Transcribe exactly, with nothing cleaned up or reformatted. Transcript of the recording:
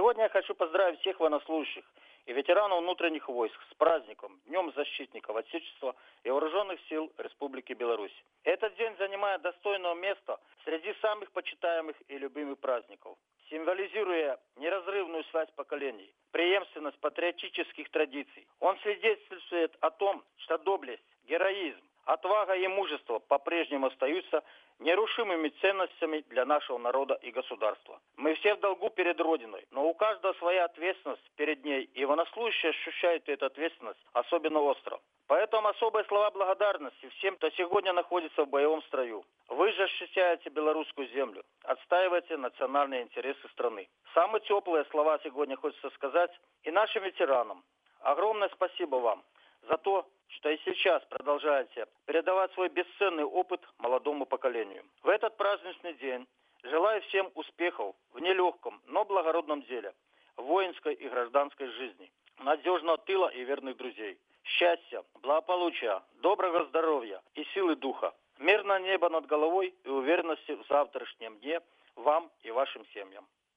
Сегодня я хочу поздравить всех военнослужащих и ветеранов внутренних войск с праздником, Днем защитников Отечества и Вооруженных сил Республики Беларусь. Этот день занимает достойное место среди самых почитаемых и любимых праздников, символизируя неразрывную связь поколений, преемственность патриотических традиций. Он свидетельствует о том, что доблесть, героизм, отвага и мужество по-прежнему остаются нерушимыми ценностями для нашего народа и государства. Мы все в долгу перед Родиной, но у каждого своя ответственность перед ней, и военнослужащие ощущают эту ответственность особенно остро. Поэтому особые слова благодарности всем, кто сегодня находится в боевом строю. Вы же защищаете белорусскую землю, отстаиваете национальные интересы страны. Самые теплые слова сегодня хочется сказать и нашим ветеранам. Огромное спасибо вам за то, что и сейчас продолжаете передавать свой бесценный опыт молодому поколению. В этот праздничный день желаю всем успехов в нелегком, но благородном деле, в воинской и гражданской жизни, надежного тыла и верных друзей, счастья, благополучия, доброго здоровья и силы духа, мирное небо над головой и уверенности в завтрашнем дне вам и вашим семьям.